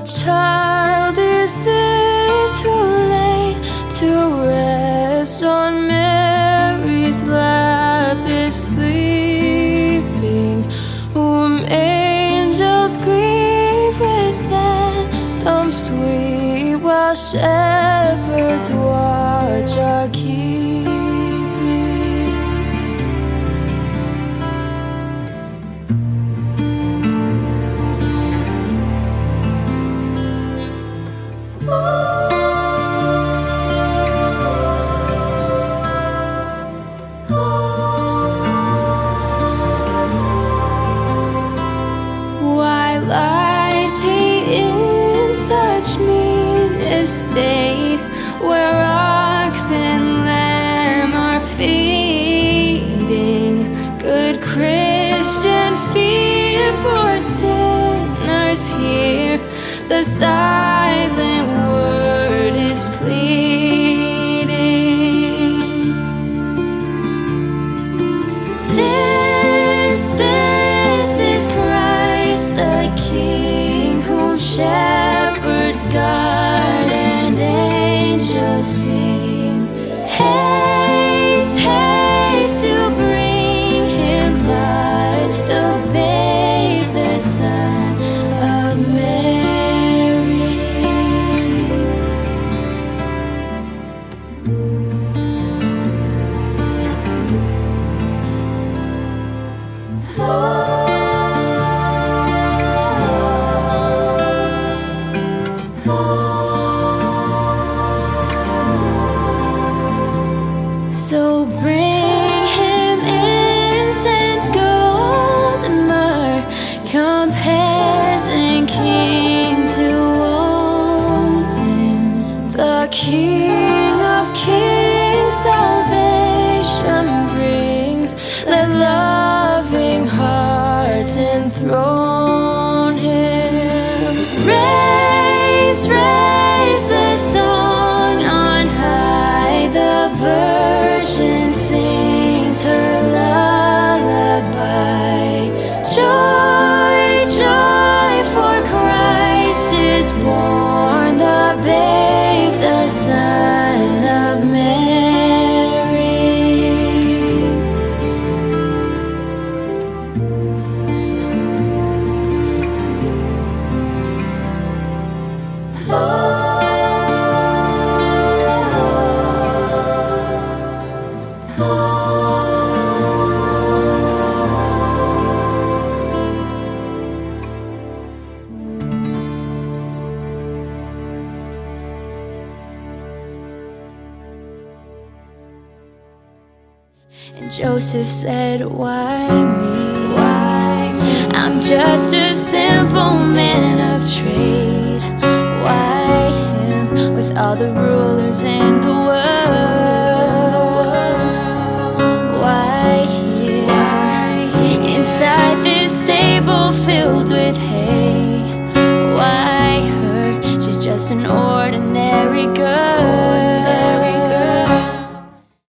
What child is this who laid to rest on Mary's lap is sleeping, whom angels greet with anthem sweet, while shepherds watch our keeping. Why lies he in such mean estate, where ox and lamb are feeding? Good Christian, fear for sinners here, the silent word is pleading. This is Christ the King, whom shepherds guard and angels sing. Haste, haste to bring him blood, the babe, the Son of Mary. So bring him incense, gold, myrrh, compares and king to own him. The King of kings salvation brings, let loving hearts enthrone him. Raise, raise the song on high, the Virgin sings her lullaby. Joy, joy, for Christ is born, the babe, the Son of Mary. And Joseph said, why me? Why me? I'm just a simple man of trade. Why him with all the rulers in the world? Why him inside this stable filled with hay? Why her? She's just an